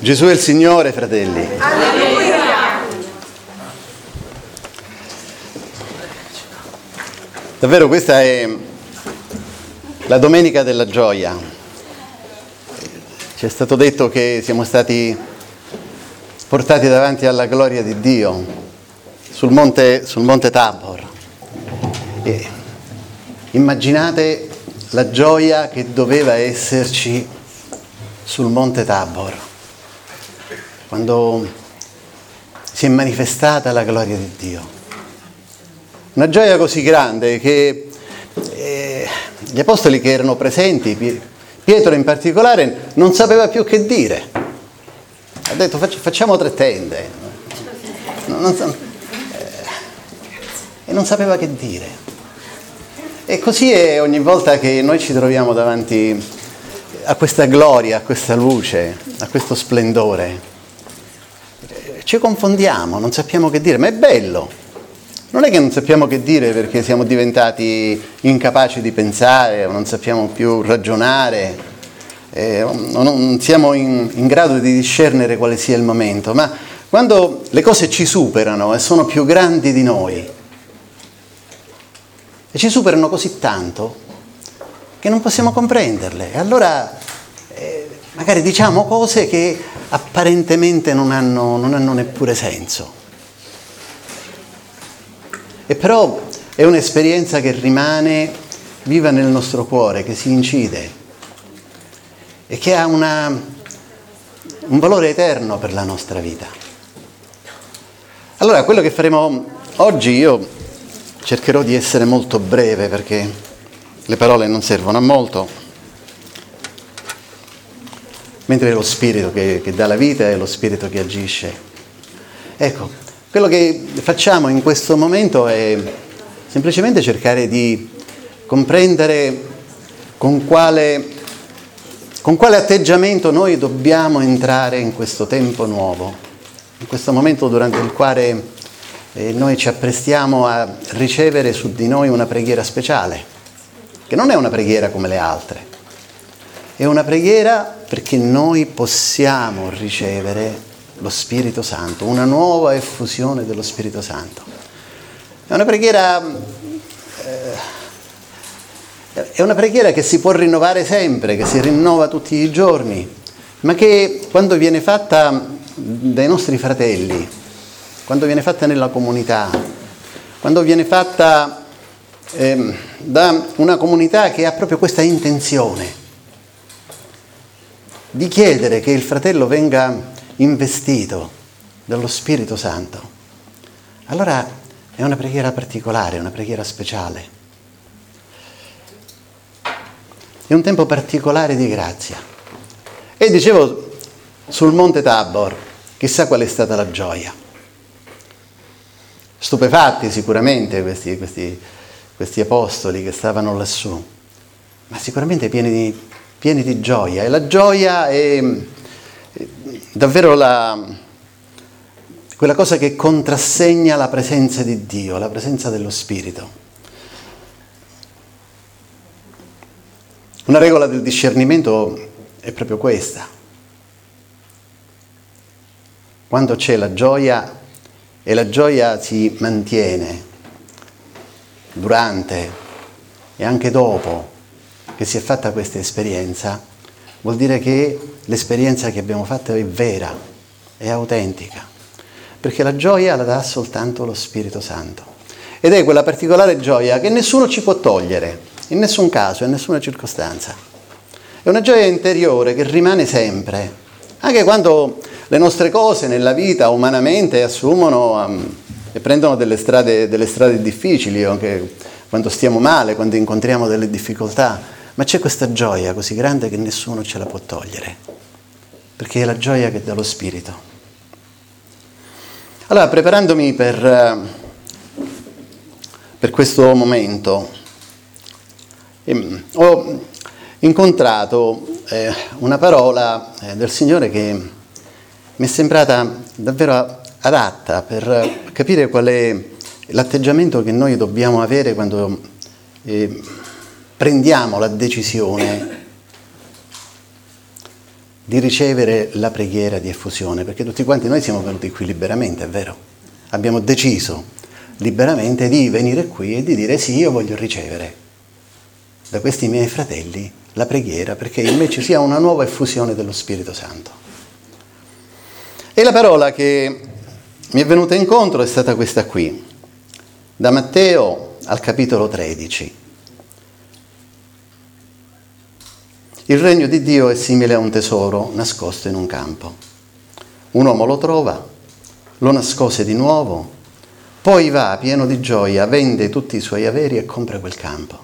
Gesù è il Signore, fratelli. Alleluia! Davvero questa è la domenica della gioia. Ci è stato detto che siamo stati portati davanti alla gloria di Dio sul monte Tabor. E immaginate la gioia che doveva esserci sul monte Tabor quando si è manifestata la gloria di Dio. Una gioia così grande che gli apostoli che erano presenti, Pietro in particolare, non sapeva più che dire. Ha detto facciamo 3 tende. E non sapeva che dire. E così è ogni volta che noi ci troviamo davanti a questa gloria, a questa luce, a questo splendore. Ci confondiamo, non sappiamo che dire, ma è bello. Non è che non sappiamo che dire perché siamo diventati incapaci di pensare, o non sappiamo più ragionare, o non siamo in grado di discernere quale sia il momento, ma quando le cose ci superano e sono più grandi di noi, e ci superano così tanto che non possiamo comprenderle, e allora magari diciamo cose che apparentemente non hanno neppure senso. E però è un'esperienza che rimane viva nel nostro cuore, che si incide e che ha un valore eterno per la nostra vita. Allora, quello che faremo oggi, io cercherò di essere molto breve perché le parole non servono a molto, mentre è lo Spirito che dà la vita e lo Spirito che agisce. Ecco, quello che facciamo in questo momento è semplicemente cercare di comprendere con quale atteggiamento noi dobbiamo entrare in questo tempo nuovo, in questo momento durante il quale noi ci apprestiamo a ricevere su di noi una preghiera speciale, che non è una preghiera come le altre, è una preghiera perché noi possiamo ricevere lo Spirito Santo, una nuova effusione dello Spirito Santo. È una preghiera che si può rinnovare sempre, che si rinnova tutti i giorni, ma che quando viene fatta dai nostri fratelli, quando viene fatta nella comunità, quando viene fatta da una comunità che ha proprio questa intenzione di chiedere che il fratello venga investito dallo Spirito Santo, allora è una preghiera particolare, una preghiera speciale. È un tempo particolare di grazia. E dicevo, sul monte Tabor, chissà qual è stata la gioia. Stupefatti sicuramente questi apostoli che stavano lassù, ma sicuramente pieni di gioia. E la gioia è davvero quella cosa che contrassegna la presenza di Dio, la presenza dello Spirito. Una regola del discernimento è proprio questa. Quando c'è la gioia, e la gioia si mantiene durante e anche dopo che si è fatta questa esperienza, vuol dire che l'esperienza che abbiamo fatto è vera, è autentica, perché la gioia la dà soltanto lo Spirito Santo. Ed è quella particolare gioia che nessuno ci può togliere, in nessun caso, in nessuna circostanza. È una gioia interiore che rimane sempre, anche quando le nostre cose nella vita umanamente assumono e prendono delle strade difficili, anche quando stiamo male, quando incontriamo delle difficoltà. Ma c'è questa gioia così grande che nessuno ce la può togliere, perché è la gioia che dà lo Spirito. Allora, preparandomi per questo momento, ho incontrato una parola del Signore che mi è sembrata davvero adatta per capire qual è l'atteggiamento che noi dobbiamo avere quando prendiamo la decisione di ricevere la preghiera di effusione, perché tutti quanti noi siamo venuti qui liberamente, è vero? Abbiamo deciso liberamente di venire qui e di dire sì, io voglio ricevere da questi miei fratelli la preghiera, perché in me ci sia una nuova effusione dello Spirito Santo. E la parola che mi è venuta incontro è stata questa qui, da Matteo al capitolo 13. Il regno di Dio è simile a un tesoro nascosto in un campo. Un uomo lo trova, lo nascose di nuovo, poi va pieno di gioia, vende tutti i suoi averi e compra quel campo.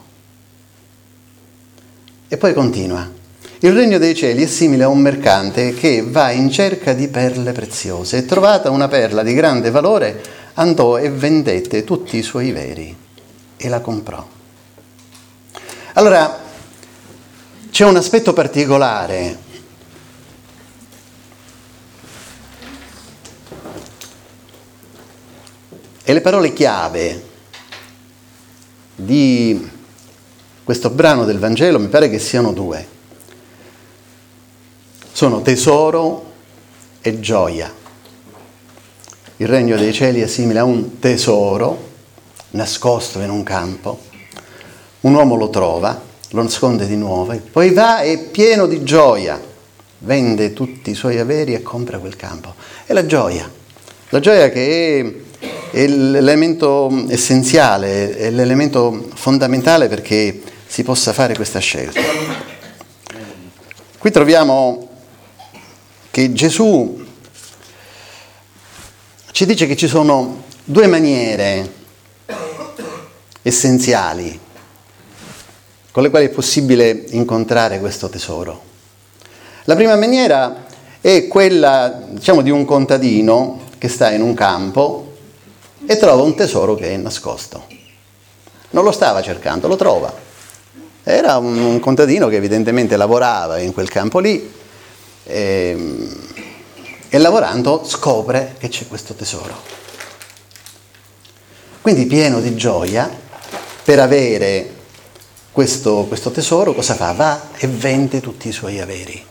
E poi continua. Il regno dei cieli è simile a un mercante che va in cerca di perle preziose e trovata una perla di grande valore andò e vendette tutti i suoi veri e la comprò. Allora, c'è un aspetto particolare e le parole chiave di questo brano del Vangelo mi pare che siano due. Sono tesoro e gioia. Il regno dei cieli è simile a un tesoro nascosto in un campo. Un uomo lo trova, lo nasconde di nuovo, e poi va e pieno di gioia, vende tutti i suoi averi e compra quel campo. È la gioia che è l'elemento essenziale, è l'elemento fondamentale perché si possa fare questa scelta. Qui troviamo che Gesù ci dice che ci sono due maniere essenziali con le quali è possibile incontrare questo tesoro. La prima maniera è quella, diciamo, di un contadino che sta in un campo e trova un tesoro che è nascosto. Non lo stava cercando, lo trova. Era un contadino che evidentemente lavorava in quel campo lì e lavorando scopre che c'è questo tesoro. Quindi pieno di gioia per avere questo tesoro, cosa fa? Va e vende tutti i suoi averi.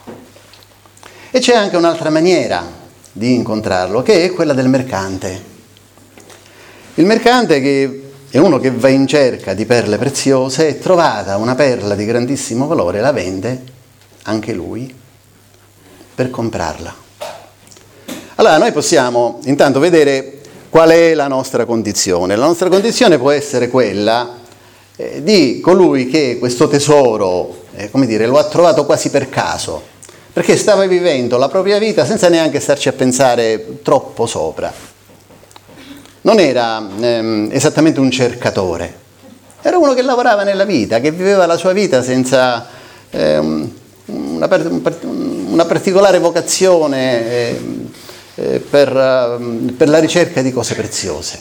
E c'è anche un'altra maniera di incontrarlo, che è quella del mercante. Il mercante che è uno che va in cerca di perle preziose e trovata una perla di grandissimo valore, la vende anche lui per comprarla. Allora noi possiamo intanto vedere qual è la nostra condizione. La nostra condizione può essere quella di colui che questo tesoro, lo ha trovato quasi per caso, perché stava vivendo la propria vita senza neanche starci a pensare troppo sopra. Non era esattamente un cercatore, era uno che lavorava nella vita, che viveva la sua vita senza una particolare vocazione per la ricerca di cose preziose.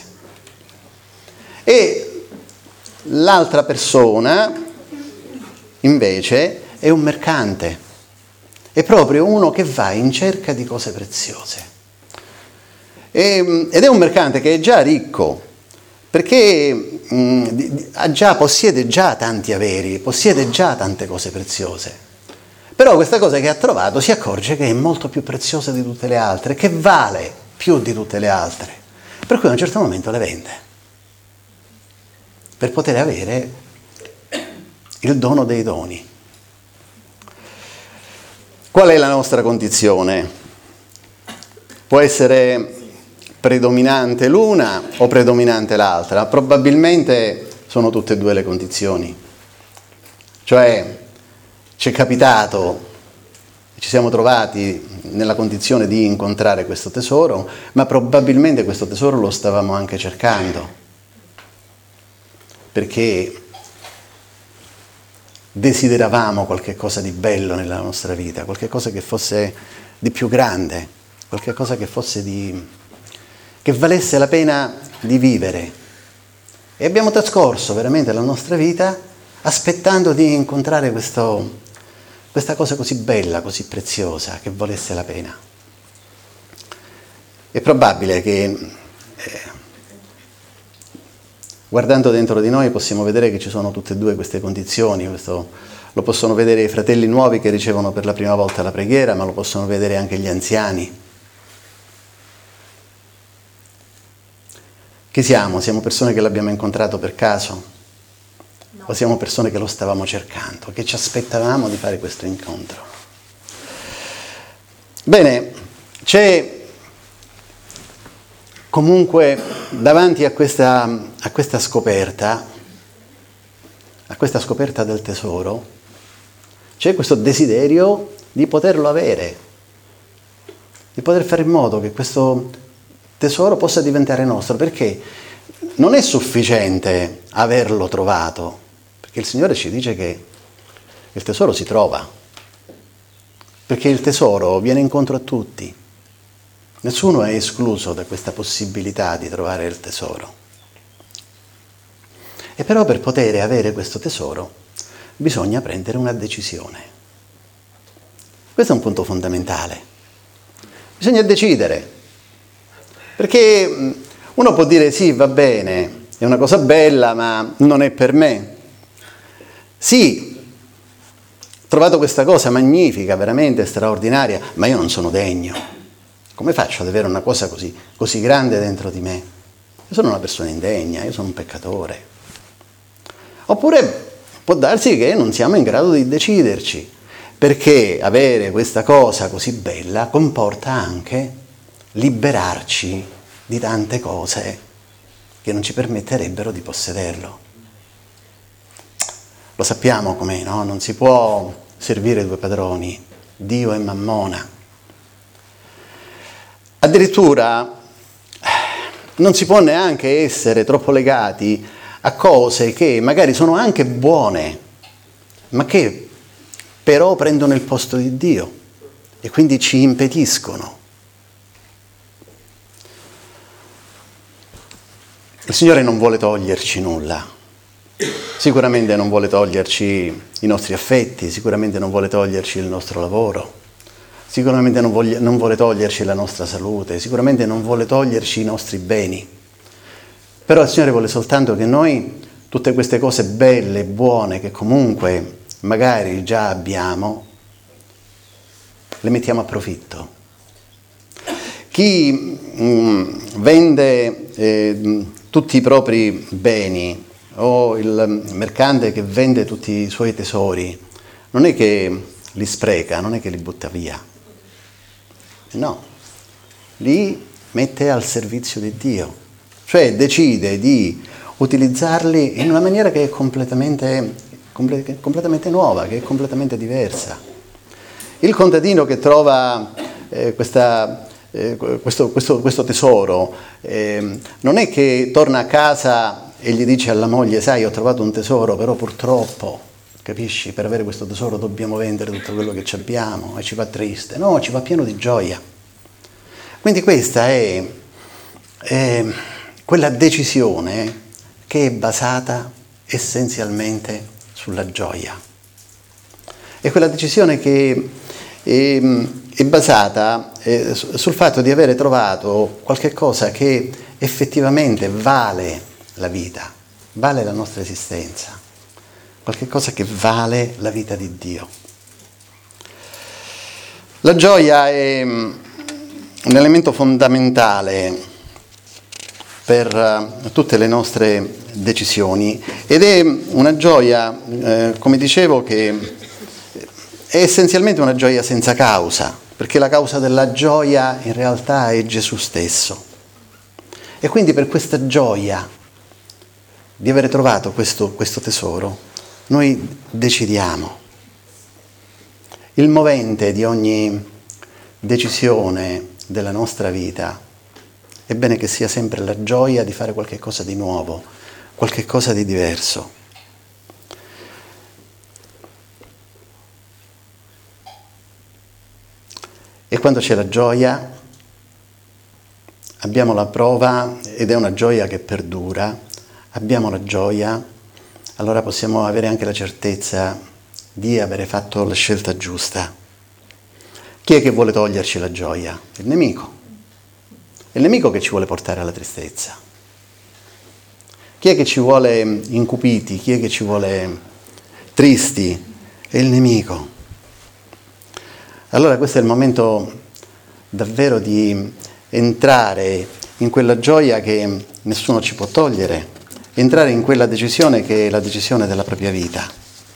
E l'altra persona, invece, è un mercante, è proprio uno che va in cerca di cose preziose. Ed è un mercante che è già ricco, perché possiede già tanti averi, possiede già tante cose preziose. Però questa cosa che ha trovato si accorge che è molto più preziosa di tutte le altre, che vale più di tutte le altre, per cui a un certo momento le vende, per poter avere il dono dei doni. Qual è la nostra condizione? Può essere predominante l'una o predominante l'altra? Probabilmente sono tutte e due le condizioni. Cioè, ci è capitato, ci siamo trovati nella condizione di incontrare questo tesoro, ma probabilmente questo tesoro lo stavamo anche cercando, perché desideravamo qualche cosa di bello nella nostra vita, qualche cosa che fosse di più grande, qualche cosa che fosse che valesse la pena di vivere. E abbiamo trascorso veramente la nostra vita aspettando di incontrare questa cosa così bella, così preziosa, che valesse la pena. È probabile che guardando dentro di noi possiamo vedere che ci sono tutte e due queste condizioni, questo lo possono vedere i fratelli nuovi che ricevono per la prima volta la preghiera, ma lo possono vedere anche gli anziani. Chi siamo? Siamo persone che l'abbiamo incontrato per caso? No. O siamo persone che lo stavamo cercando, che ci aspettavamo di fare questo incontro? Bene, c'è comunque davanti a questa scoperta del tesoro, c'è questo desiderio di poterlo avere, di poter fare in modo che questo tesoro possa diventare nostro, perché non è sufficiente averlo trovato, perché il Signore ci dice che il tesoro si trova, perché il tesoro viene incontro a tutti. Nessuno è escluso da questa possibilità di trovare il tesoro. E però per poter avere questo tesoro bisogna prendere una decisione. Questo è un punto fondamentale. Bisogna decidere. Perché uno può dire sì, va bene, è una cosa bella, ma non è per me. Sì, ho trovato questa cosa magnifica, veramente straordinaria, ma io non sono degno. Come faccio ad avere una cosa così grande dentro di me? Io sono una persona indegna, io sono un peccatore. Oppure può darsi che non siamo in grado di deciderci, perché avere questa cosa così bella comporta anche liberarci di tante cose che non ci permetterebbero di possederlo. Lo sappiamo com'è, no? Non si può servire due padroni, Dio e Mammona. Addirittura non si può neanche essere troppo legati a cose che magari sono anche buone, ma che però prendono il posto di Dio e quindi ci impediscono. Il Signore non vuole toglierci nulla, sicuramente non vuole toglierci i nostri affetti, sicuramente non vuole toglierci il nostro lavoro, sicuramente non vuole toglierci la nostra salute, sicuramente non vuole toglierci i nostri beni. Però il Signore vuole soltanto che noi tutte queste cose belle, buone, che comunque magari già abbiamo, le mettiamo a profitto. Chi vende tutti i propri beni o il mercante che vende tutti i suoi tesori, non è che li spreca, non è che li butta via. No, li mette al servizio di Dio, cioè decide di utilizzarli in una maniera che è completamente nuova, che è completamente diversa. Il contadino che trova questo tesoro non è che torna a casa e gli dice alla moglie: sai, ho trovato un tesoro, però purtroppo, capisci, per avere questo tesoro dobbiamo vendere tutto quello che abbiamo, e ci va triste. No, ci va pieno di gioia. Quindi questa è quella decisione che è basata essenzialmente sulla gioia. È quella decisione che è basata sul fatto di avere trovato qualche cosa che effettivamente vale la vita, vale la nostra esistenza, qualche cosa che vale la vita di Dio. La gioia è un elemento fondamentale per tutte le nostre decisioni ed è una gioia, come dicevo, che è essenzialmente una gioia senza causa, perché la causa della gioia in realtà è Gesù stesso. E quindi per questa gioia di avere trovato questo tesoro, noi decidiamo. Il movente di ogni decisione della nostra vita è bene che sia sempre la gioia di fare qualche cosa di nuovo, qualche cosa di diverso. E quando c'è la gioia, abbiamo la prova, ed è una gioia che perdura, abbiamo la gioia, allora possiamo avere anche la certezza di avere fatto la scelta giusta. Chi è che vuole toglierci la gioia? Il nemico. È il nemico che ci vuole portare alla tristezza. Chi è che ci vuole incupiti? Chi è che ci vuole tristi? è il nemico. Allora questo è il momento davvero di entrare in quella gioia che nessuno ci può togliere, entrare in quella decisione che è la decisione della propria vita.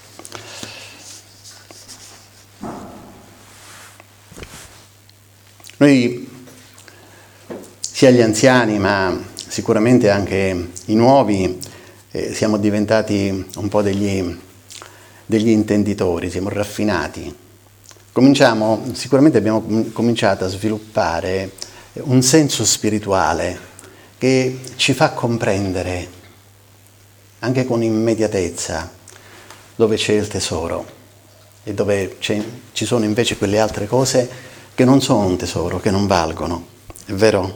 Noi, sia gli anziani, ma sicuramente anche i nuovi, siamo diventati un po' degli intenditori, siamo raffinati. Sicuramente abbiamo cominciato a sviluppare un senso spirituale che ci fa comprendere, anche con immediatezza, dove c'è il tesoro e dove ci sono invece quelle altre cose che non sono un tesoro, che non valgono. È vero?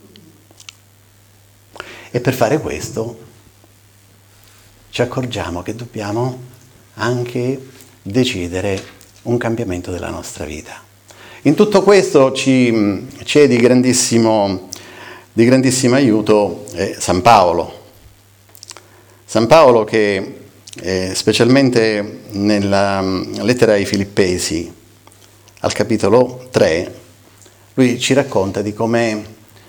E per fare questo ci accorgiamo che dobbiamo anche decidere un cambiamento della nostra vita. In tutto questo c'è di grandissimo aiuto San Paolo. San Paolo che specialmente nella lettera ai Filippesi, al capitolo 3, lui ci racconta di come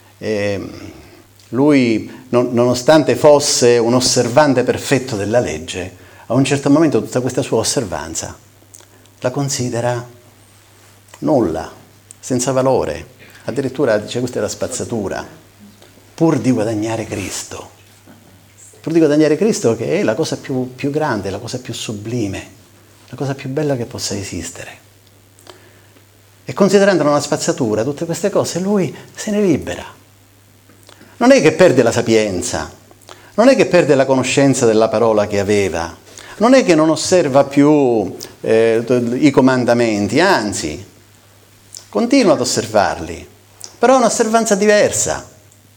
lui, nonostante fosse un osservante perfetto della legge, a un certo momento tutta questa sua osservanza la considera nulla, senza valore. Addirittura dice: questa è la spazzatura, pur di guadagnare Cristo. Pur di guadagnare Cristo, che è la cosa più grande, la cosa più sublime, la cosa più bella che possa esistere. E considerandolo una spazzatura, tutte queste cose, lui se ne libera. Non è che perde la sapienza, non è che perde la conoscenza della parola che aveva, non è che non osserva più i comandamenti, anzi, continua ad osservarli, però è un'osservanza diversa.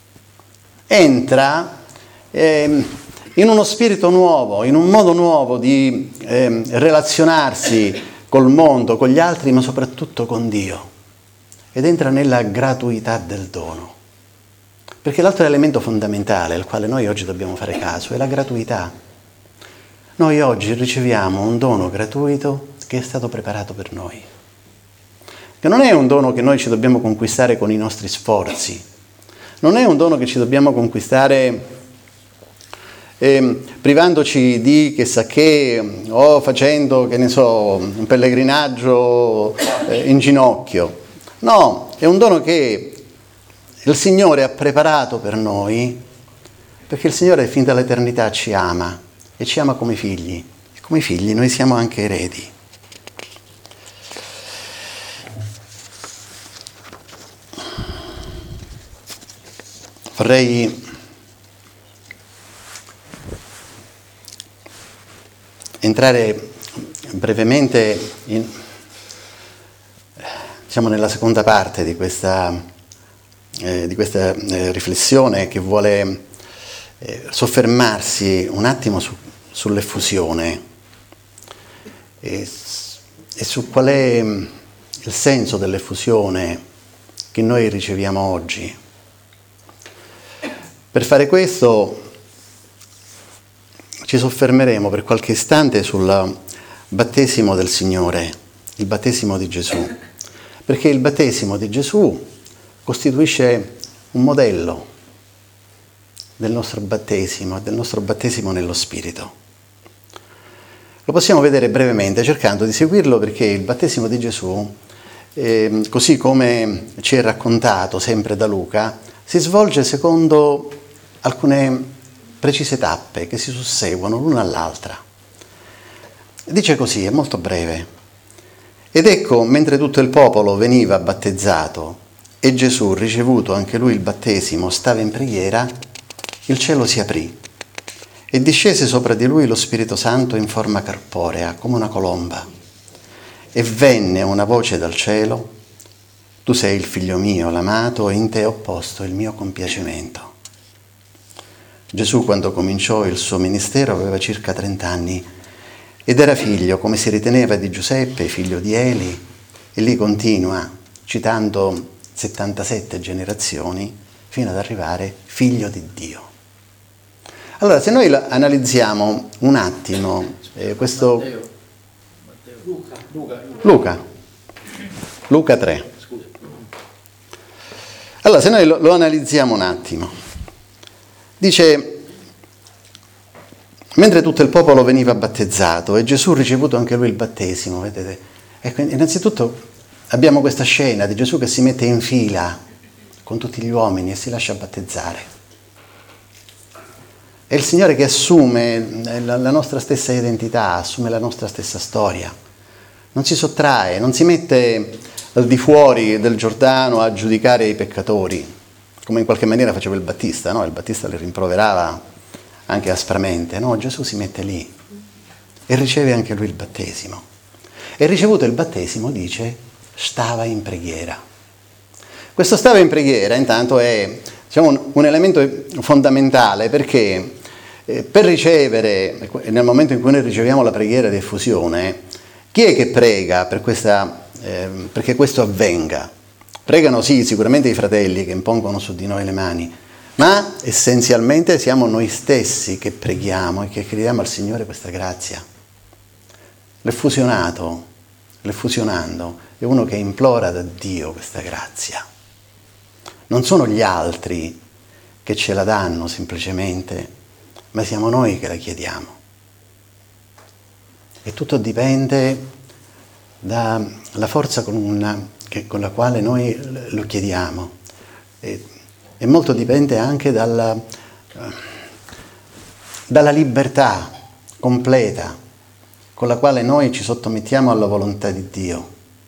Entra in uno spirito nuovo, in un modo nuovo di relazionarsi col mondo, con gli altri, ma soprattutto con Dio. Ed entra nella gratuità del dono. Perché l'altro elemento fondamentale al quale noi oggi dobbiamo fare caso è la gratuità. Noi oggi riceviamo un dono gratuito che è stato preparato per noi. Che non è un dono che noi ci dobbiamo conquistare con i nostri sforzi. Non è un dono che ci dobbiamo conquistare privandoci di chissà che, o facendo, che ne so, un pellegrinaggio in ginocchio. No, è un dono che il Signore ha preparato per noi, perché il Signore fin dall'eternità ci ama e ci ama come figli. E come figli noi siamo anche eredi. Vorrei entrare brevemente nella seconda parte di questa riflessione che vuole soffermarsi un attimo sull'effusione e su qual è il senso dell'effusione che noi riceviamo oggi. Per fare questo ci soffermeremo per qualche istante sul battesimo del Signore, il battesimo di Gesù, perché il battesimo di Gesù costituisce un modello del nostro battesimo nello Spirito. Lo possiamo vedere brevemente cercando di seguirlo, perché il battesimo di Gesù, così come ci è raccontato sempre da Luca, si svolge secondo alcune precise tappe che si susseguono l'una all'altra. Dice così, è molto breve: ed ecco, mentre tutto il popolo veniva battezzato e Gesù, ricevuto anche lui il battesimo, stava in preghiera, il cielo si aprì e discese sopra di lui lo Spirito Santo in forma corporea, come una colomba. E venne una voce dal cielo: tu sei il figlio mio, l'amato, e in te ho posto il mio compiacimento. Gesù, quando cominciò il suo ministero, aveva circa 30 anni ed era figlio, come si riteneva, di Giuseppe, figlio di Eli, e lì continua citando 77 generazioni fino ad arrivare figlio di Dio. Allora, se noi analizziamo un attimo questo... Matteo Luca 3. Allora, se noi lo analizziamo un attimo, dice, mentre tutto il popolo veniva battezzato e Gesù ha ricevuto anche lui il battesimo, vedete? Ecco, innanzitutto abbiamo questa scena di Gesù che si mette in fila con tutti gli uomini e si lascia battezzare. È il Signore che assume la nostra stessa identità, assume la nostra stessa storia. Non si sottrae, non si mette al di fuori del Giordano a giudicare i peccatori, come in qualche maniera faceva il Battista, no? Il Battista le rimproverava anche aspramente. No, Gesù si mette lì e riceve anche lui il battesimo. E ricevuto il battesimo, dice, stava in preghiera. Questo stava in preghiera, intanto, è un elemento fondamentale, perché per ricevere, nel momento in cui noi riceviamo la preghiera di effusione, chi è che prega perché questo avvenga? Pregano sì, sicuramente i fratelli che impongono su di noi le mani, ma essenzialmente siamo noi stessi che preghiamo e che chiediamo al Signore questa grazia. L'effusionando è uno che implora da Dio questa grazia. Non sono gli altri che ce la danno semplicemente, ma siamo noi che la chiediamo. E tutto dipende dalla forza con la quale noi lo chiediamo. E molto dipende anche dalla libertà completa con la quale noi ci sottomettiamo alla volontà di Dio,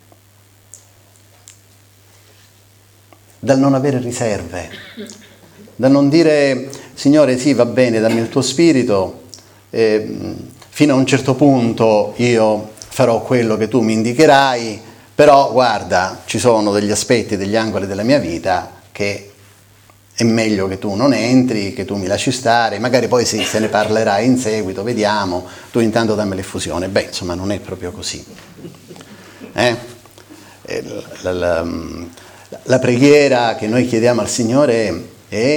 dal non avere riserve, dal non dire Signore sì, va bene, dammi il tuo spirito, fino a un certo punto io farò quello che tu mi indicherai, però guarda, ci sono degli aspetti, degli angoli della mia vita che è meglio che tu non entri, che tu mi lasci stare, magari poi se ne parlerà in seguito, vediamo, tu intanto dammi l'effusione. Beh, insomma, non è proprio così. La preghiera che noi chiediamo al Signore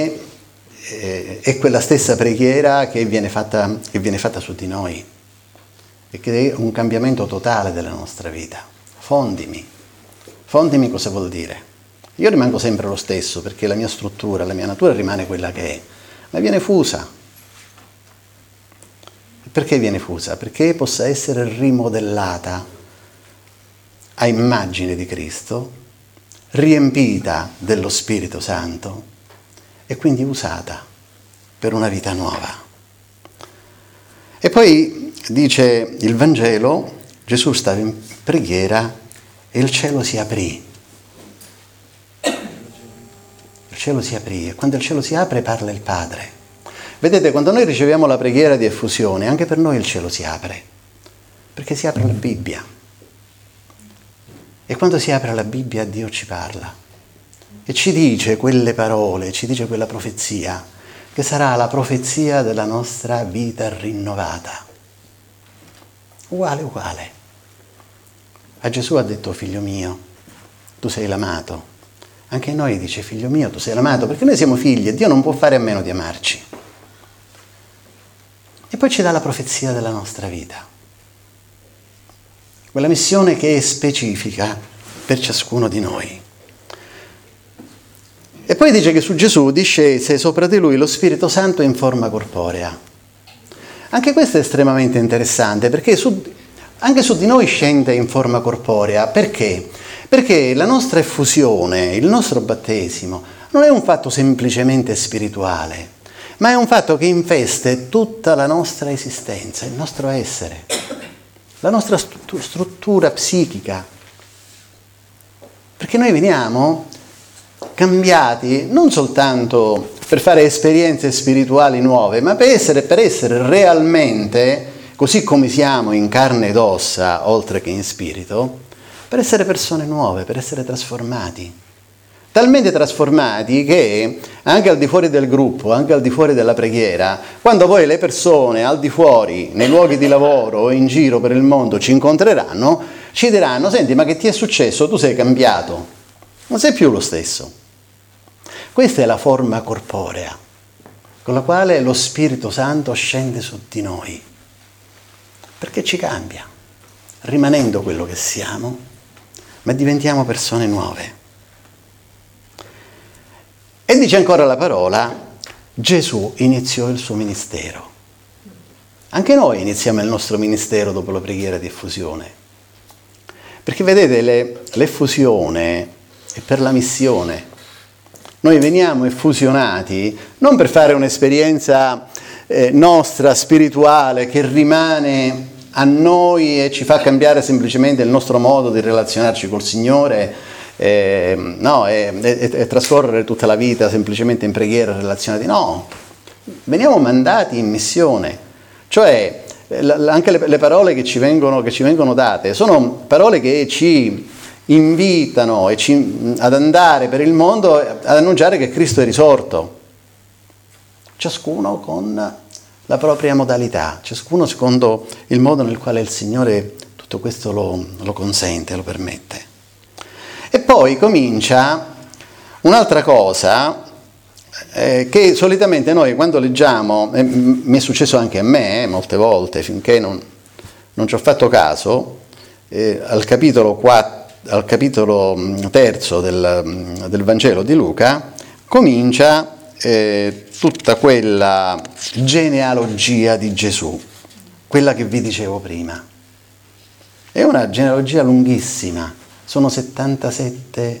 è quella stessa preghiera che viene fatta su di noi, e che è un cambiamento totale della nostra vita. Fondimi cosa vuol dire? Io rimango sempre lo stesso, perché la mia struttura, la mia natura rimane quella che è, ma viene fusa. Perché viene fusa? Perché possa essere rimodellata a immagine di Cristo, riempita dello Spirito Santo e quindi usata per una vita nuova. E poi dice il Vangelo, Gesù stava in preghiera e il cielo si aprì. Il cielo si aprì, e quando il cielo si apre parla il Padre. Vedete, quando noi riceviamo la preghiera di effusione, anche per noi il cielo si apre, perché si apre la Bibbia. E quando si apre la Bibbia, Dio ci parla e ci dice quelle parole, ci dice quella profezia, che sarà la profezia della nostra vita rinnovata. Uguale. A Gesù ha detto, figlio mio, tu sei l'amato. Anche a noi dice, figlio mio, tu sei l'amato, perché noi siamo figli e Dio non può fare a meno di amarci. E poi ci dà la profezia della nostra vita. Quella missione che è specifica per ciascuno di noi. E poi dice che su Gesù discese sopra di lui lo Spirito Santo in forma corporea. Anche questo è estremamente interessante, perché anche su di noi scende in forma corporea. Perché? Perché la nostra effusione, il nostro battesimo, non è un fatto semplicemente spirituale, ma è un fatto che investe tutta la nostra esistenza, il nostro essere, la nostra struttura psichica. Perché noi veniamo cambiati non soltanto per fare esperienze spirituali nuove, ma per essere realmente, così come siamo in carne ed ossa, oltre che in spirito, per essere persone nuove, per essere trasformati. Talmente trasformati che anche al di fuori del gruppo, anche al di fuori della preghiera, quando poi le persone al di fuori, nei luoghi di lavoro o in giro per il mondo ci incontreranno, ci diranno, senti, ma che ti è successo? Tu sei cambiato, non sei più lo stesso. Questa è la forma corporea con la quale lo Spirito Santo scende su di noi, perché ci cambia. rimanendo quello che siamo, ma diventiamo persone nuove. E dice ancora la parola, Gesù iniziò il suo ministero. Anche noi iniziamo il nostro ministero dopo la preghiera di effusione. Perché vedete, l'effusione è per la missione. Noi veniamo effusionati non per fare un'esperienza nostra, spirituale, che rimane a noi e ci fa cambiare semplicemente il nostro modo di relazionarci col Signore, e trascorrere tutta la vita semplicemente in preghiera relazionati. No, veniamo mandati in missione. Cioè, anche le parole che ci vengono date sono parole che ci invitano ad andare per il mondo ad annunciare che Cristo è risorto. Ciascuno con la propria modalità, ciascuno secondo il modo nel quale il Signore tutto questo lo consente, lo permette. E poi comincia un'altra cosa che solitamente noi quando leggiamo, mi è successo anche a me molte volte, finché non ci ho fatto caso, al capitolo 3 del Vangelo di Luca, comincia tutta quella genealogia di Gesù, quella che vi dicevo prima. È una genealogia lunghissima, sono 77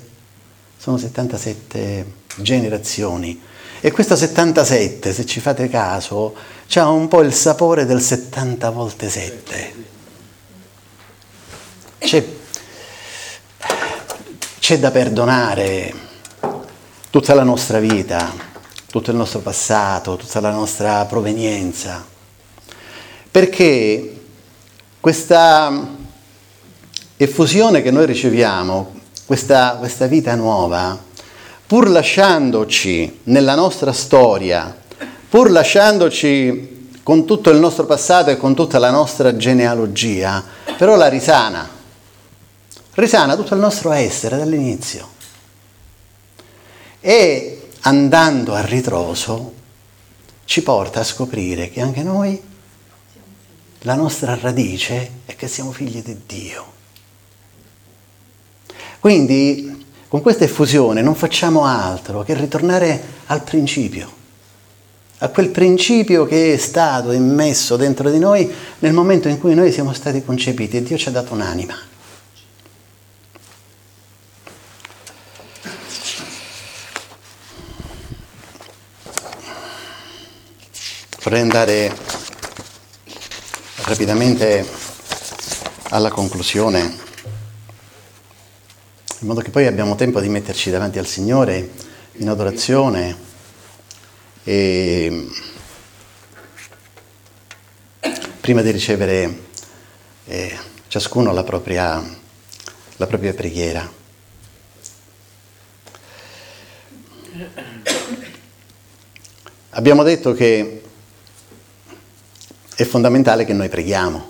generazioni. E questa 77, se ci fate caso, c'ha un po' il sapore del 70 volte 7. C'è da perdonare tutta la nostra vita, tutto il nostro passato, tutta la nostra provenienza, perché questa effusione che noi riceviamo, questa vita nuova, pur lasciandoci nella nostra storia, pur lasciandoci con tutto il nostro passato e con tutta la nostra genealogia, però la risana tutto il nostro essere dall'inizio. E andando a ritroso ci porta a scoprire che anche noi, la nostra radice è che siamo figli di Dio. Quindi con questa effusione non facciamo altro che ritornare al principio, a quel principio che è stato immesso dentro di noi nel momento in cui noi siamo stati concepiti e Dio ci ha dato un'anima. Vorrei andare rapidamente alla conclusione, in modo che poi abbiamo tempo di metterci davanti al Signore in adorazione e prima di ricevere ciascuno la propria preghiera. Abbiamo detto che è fondamentale che noi preghiamo.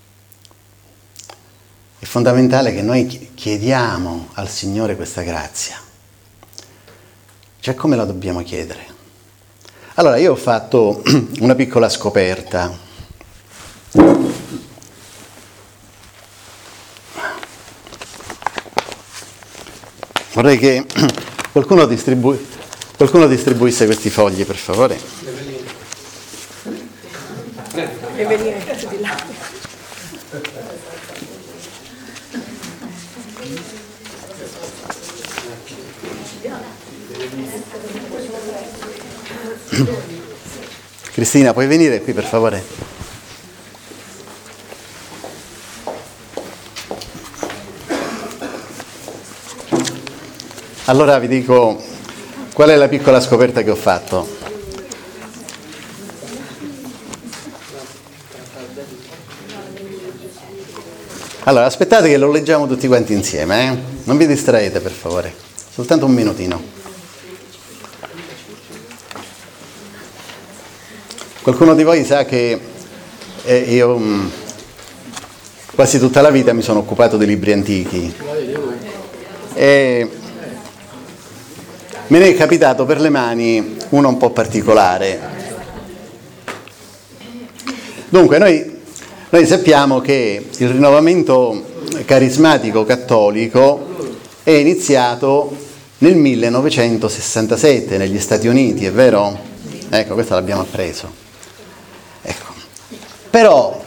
È fondamentale che noi chiediamo al Signore questa grazia. Cioè, come la dobbiamo chiedere? Allora, io ho fatto una piccola scoperta. Vorrei che qualcuno distribuisse questi fogli, per favore. Evelina, di là. Cristina, puoi venire qui per favore? Allora vi dico qual è la piccola scoperta che ho fatto. Allora, aspettate che lo leggiamo tutti quanti insieme, Non vi distraete, per favore. Soltanto un minutino. Qualcuno di voi sa che io quasi tutta la vita mi sono occupato di libri antichi e me ne è capitato per le mani uno un po' particolare. Dunque, noi Noi sappiamo che il rinnovamento carismatico cattolico è iniziato nel 1967 negli Stati Uniti, è vero? Ecco, questo l'abbiamo appreso. Ecco. Però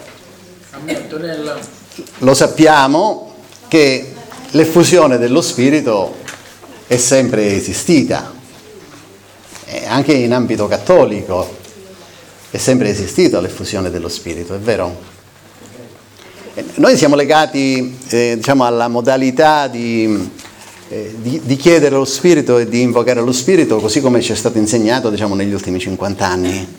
lo sappiamo che l'effusione dello Spirito è sempre esistita, anche in ambito cattolico è sempre esistita l'effusione dello Spirito, è vero? Noi siamo legati alla modalità di chiedere lo Spirito e di invocare lo Spirito, così come ci è stato insegnato negli ultimi 50 anni.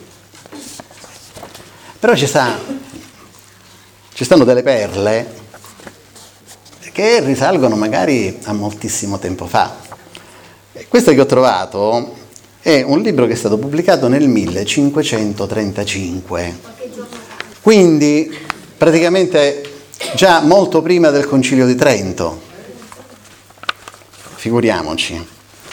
Però ci stanno delle perle che risalgono magari a moltissimo tempo fa. Questo che ho trovato è un libro che è stato pubblicato nel 1535, quindi praticamente già molto prima del Concilio di Trento, figuriamoci.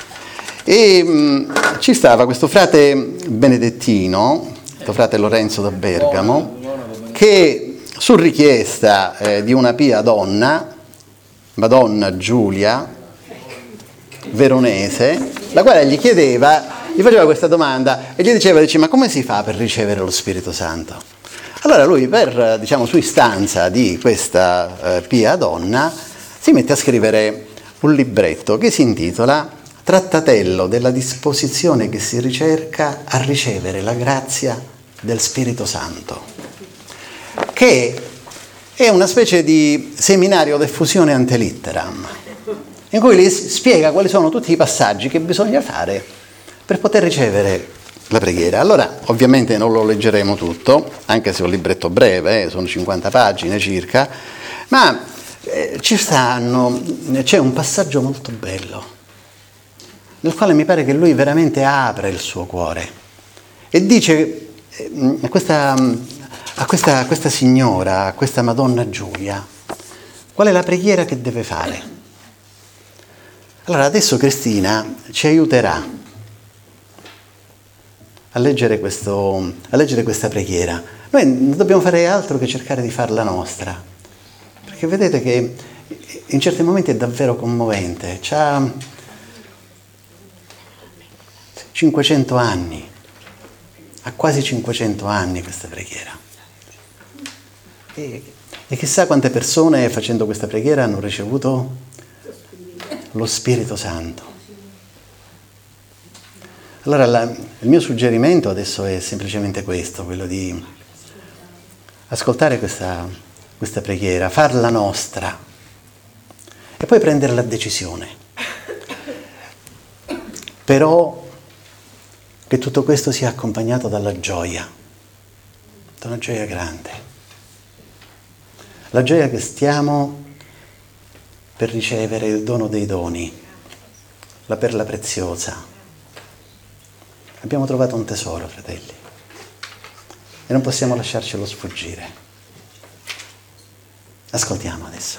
E ci stava questo frate benedettino, questo frate Lorenzo da Bergamo, che su richiesta di una pia donna, Madonna Giulia, veronese, la quale gli faceva questa domanda e gli diceva, ma come si fa per ricevere lo Spirito Santo? Allora lui, per su istanza di questa pia donna, si mette a scrivere un libretto che si intitola Trattatello della disposizione che si ricerca a ricevere la grazia del Spirito Santo, che è una specie di seminario d'effusione ante litteram, in cui gli spiega quali sono tutti i passaggi che bisogna fare per poter ricevere la preghiera. Allora, ovviamente non lo leggeremo tutto, anche se è un libretto breve, sono 50 pagine circa, ma c'è un passaggio molto bello, nel quale mi pare che lui veramente apre il suo cuore e dice a questa signora, a questa Madonna Giulia, qual è la preghiera che deve fare. Allora adesso Cristina ci aiuterà a leggere questa preghiera. Noi non dobbiamo fare altro che cercare di farla nostra, perché vedete che in certi momenti è davvero commovente. C'ha 500 anni, ha quasi 500 anni questa preghiera. E chissà quante persone facendo questa preghiera hanno ricevuto lo Spirito Santo. Allora il mio suggerimento adesso è semplicemente questo, quello di ascoltare questa preghiera, farla nostra e poi prendere la decisione. Però che tutto questo sia accompagnato dalla gioia, da una gioia grande. La gioia che stiamo per ricevere il dono dei doni, la perla preziosa. Abbiamo trovato un tesoro, fratelli, e non possiamo lasciarcelo sfuggire. Ascoltiamo adesso.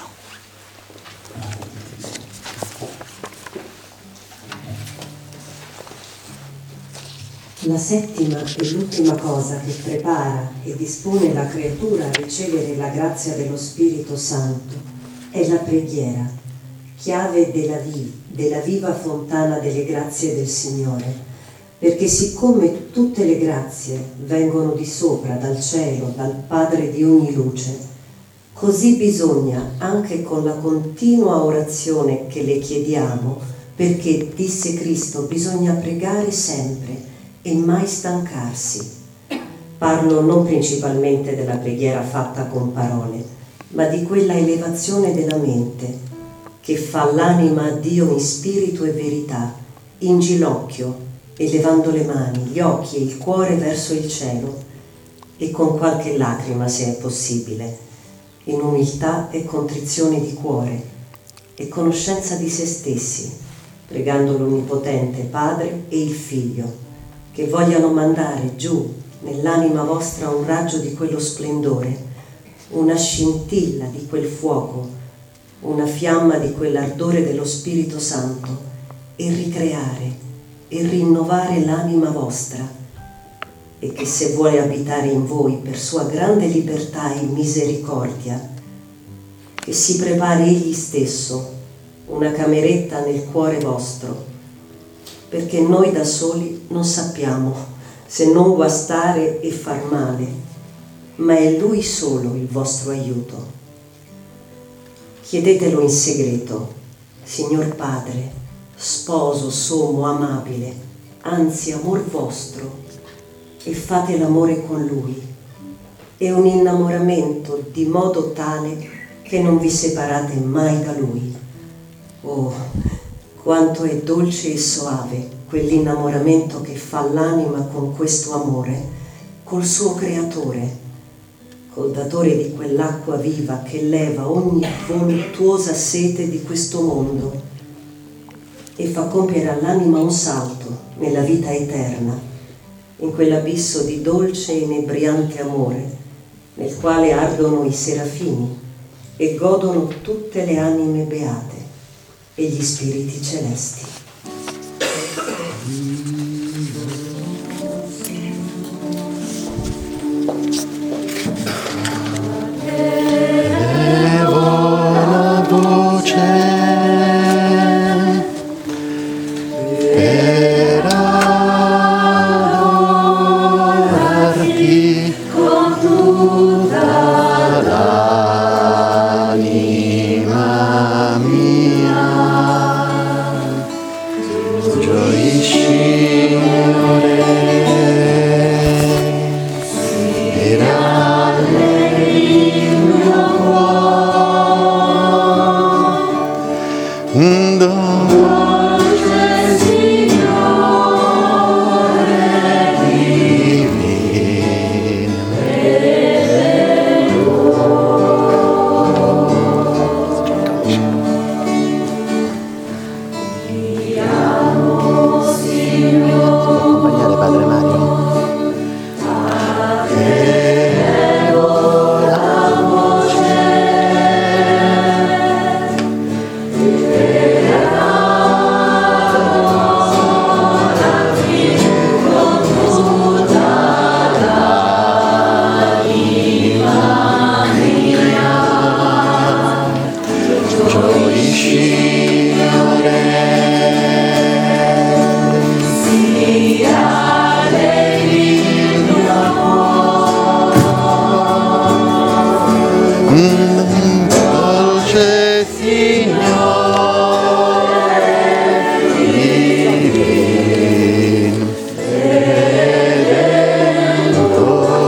La settima e l'ultima cosa che prepara e dispone la creatura a ricevere la grazia dello Spirito Santo è la preghiera, chiave della viva fontana delle grazie del Signore, perché siccome tutte le grazie vengono di sopra, dal cielo, dal Padre di ogni luce, così bisogna, anche con la continua orazione che le chiediamo, perché, disse Cristo, bisogna pregare sempre e mai stancarsi. Parlo non principalmente della preghiera fatta con parole, ma di quella elevazione della mente che fa l'anima a Dio in spirito e verità, in ginocchio, elevando le mani, gli occhi e il cuore verso il cielo e con qualche lacrima, se è possibile, in umiltà e contrizione di cuore e conoscenza di se stessi, pregando l'Onnipotente Padre e il Figlio, che vogliano mandare giù nell'anima vostra un raggio di quello splendore, una scintilla di quel fuoco, una fiamma di quell'ardore dello Spirito Santo, e ricreare e rinnovare l'anima vostra, e che se vuole abitare in voi per sua grande libertà e misericordia, che si prepari egli stesso una cameretta nel cuore vostro, perché noi da soli non sappiamo se non guastare e far male, ma è Lui solo il vostro aiuto. Chiedetelo in segreto, Signor Padre, sposo sommo, amabile, anzi amor vostro, e fate l'amore con Lui, e un innamoramento di modo tale che non vi separate mai da Lui. Oh, quanto è dolce e soave quell'innamoramento che fa l'anima con questo amore, col suo Creatore, col datore di quell'acqua viva che leva ogni voluttuosa sete di questo mondo e fa compiere all'anima un salto nella vita eterna, in quell'abisso di dolce e inebriante amore, nel quale ardono i serafini e godono tutte le anime beate e gli spiriti celesti.